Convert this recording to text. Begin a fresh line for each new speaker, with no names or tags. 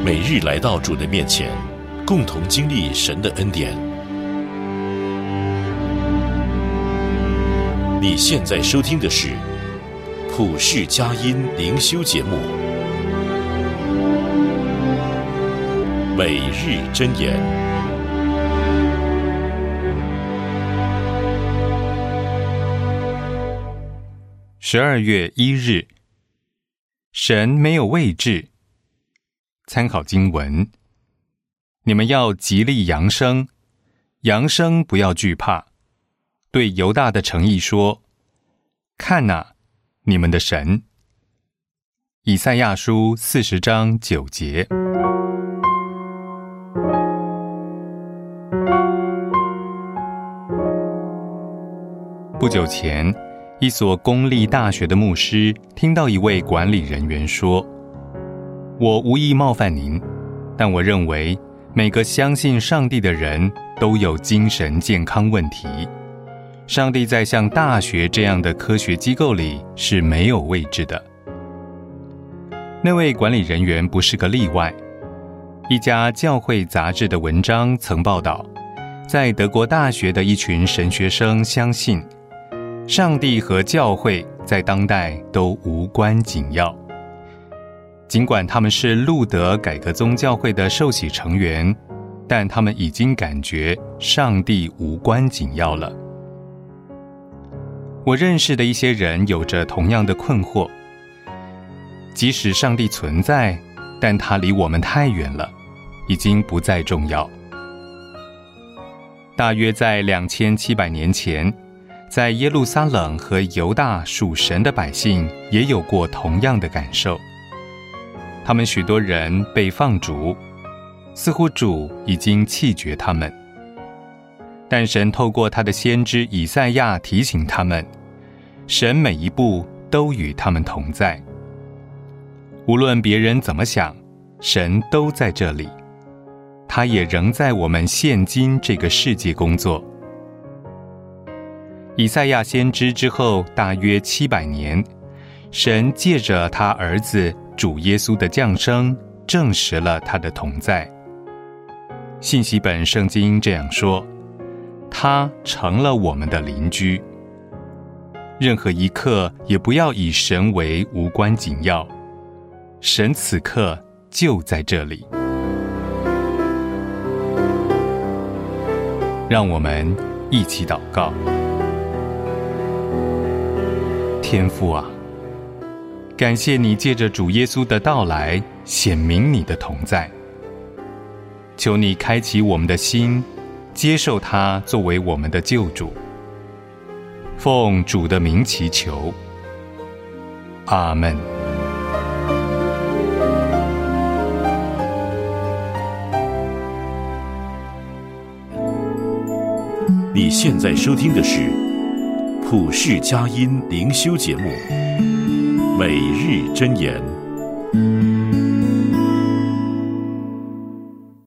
每日来到主的面前，共同经历神的恩典。你现在收听的是普世佳音灵修节目，每日箴言。
12月1日，神没有位置。参考经文：你们要极力扬声，扬声不要惧怕。对犹大的城邑说：看哪，你们的神。以赛亚书40章9节。不久前，一所公立大学的牧师听到一位管理人员说：我无意冒犯您，但我认为每个相信上帝的人都有精神健康问题。上帝在像大学这样的科学机构里是没有位置的。那位管理人员不是个例外。一家教会杂志的文章曾报道，在德国大学的一群神学生相信，上帝和教会在当代都无关紧要。尽管他们是路德改革宗教会的受洗成员，但他们已经感觉上帝无关紧要了。我认识的一些人有着同样的困惑，即使上帝存在，但他离我们太远了，已经不再重要。大约在2700年前，在耶路撒冷和犹大属神的百姓也有过同样的感受。他们许多人被放逐，似乎主已经弃绝他们。但神透过他的先知以赛亚提醒他们，神每一步都与他们同在。无论别人怎么想，神都在这里，他也仍在我们现今这个世界工作。以赛亚先知之后大约700年，神借着他儿子主耶稣的降生，证实了他的同在。信息本圣经这样说：他成了我们的邻居。任何一刻也不要以神为无关紧要，神此刻就在这里。让我们一起祷告。天父啊，感谢你借着主耶稣的到来，显明你的同在。求你开启我们的心，接受他作为我们的救主。奉主的名祈求，阿们。
你现在收听的是普世佳音灵修节目，每日箴言。